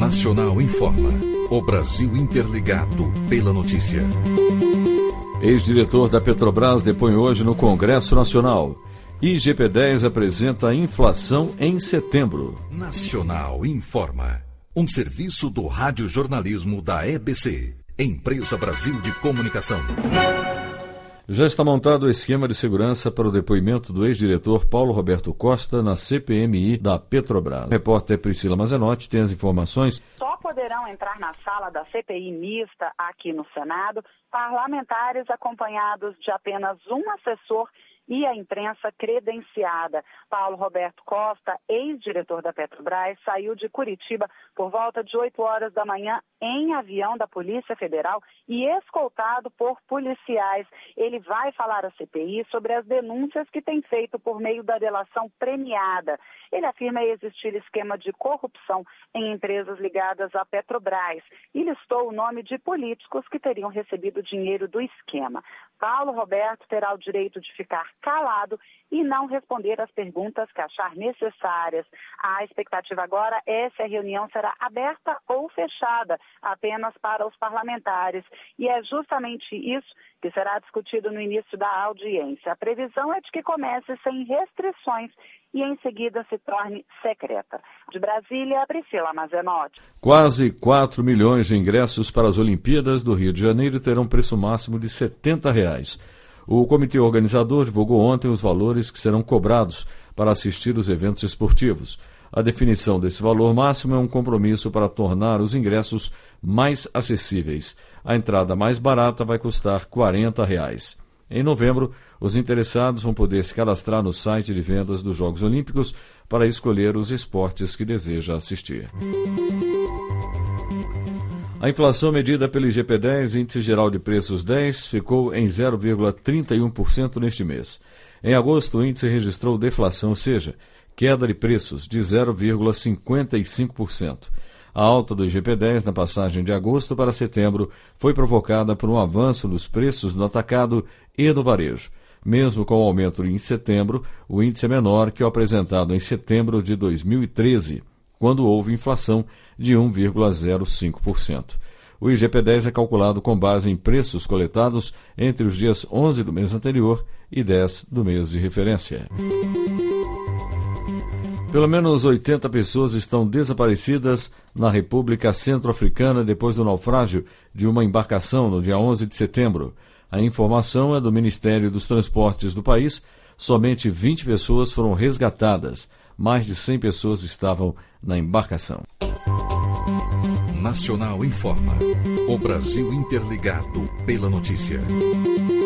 Nacional informa. O Brasil interligado pela notícia. Ex-diretor da Petrobras depõe hoje no Congresso Nacional. IGP-10 apresenta inflação em setembro. Nacional informa. Um serviço do radiojornalismo da EBC, Empresa Brasil de Comunicação. Já está montado o esquema de segurança para o depoimento do ex-diretor Paulo Roberto Costa na CPMI da Petrobras. A repórter Priscila Mazenotti tem as informações. Só poderão entrar na sala da CPI mista aqui no Senado parlamentares acompanhados de apenas um assessor e a imprensa credenciada. Paulo Roberto Costa, ex-diretor da Petrobras, saiu de Curitiba por volta de 8 horas da manhã em avião da Polícia Federal e escoltado por policiais. Ele vai falar à CPI sobre as denúncias que tem feito por meio da delação premiada. Ele afirma existir esquema de corrupção em empresas ligadas à Petrobras e listou o nome de políticos que teriam recebido dinheiro do esquema. Paulo Roberto terá o direito de ficar calado e não responder às perguntas que achar necessárias. A expectativa agora é se a reunião será aberta ou fechada apenas para os parlamentares. E é justamente isso que será discutido no início da audiência. A previsão é de que comece sem restrições e em seguida se torne secreta. De Brasília, Priscila Mazenotti. Quase 4 milhões de ingressos para as Olimpíadas do Rio de Janeiro terão preço máximo de R$ 70. O comitê organizador divulgou ontem os valores que serão cobrados para assistir os eventos esportivos. A definição desse valor máximo é um compromisso para tornar os ingressos mais acessíveis. A entrada mais barata vai custar R$ 40. Em novembro, os interessados vão poder se cadastrar no site de vendas dos Jogos Olímpicos para escolher os esportes que deseja assistir. A inflação medida pelo IGP-10, Índice Geral de Preços 10, ficou em 0,31% neste mês. Em agosto, o índice registrou deflação, ou seja, queda de preços de 0,55%. A alta do IGP-10 na passagem de agosto para setembro foi provocada por um avanço nos preços no atacado e no varejo. Mesmo com o aumento em setembro, o índice é menor que o apresentado em setembro de 2013, quando houve inflação de 1,05%. O IGP-10 é calculado com base em preços coletados entre os dias 11 do mês anterior e 10 do mês de referência. Pelo menos 80 pessoas estão desaparecidas na República Centro-Africana depois do naufrágio de uma embarcação no dia 11 de setembro. A informação é do Ministério dos Transportes do país. Somente 20 pessoas foram resgatadas. Mais de 100 pessoas estavam na embarcação. Nacional informa. O Brasil interligado pela notícia.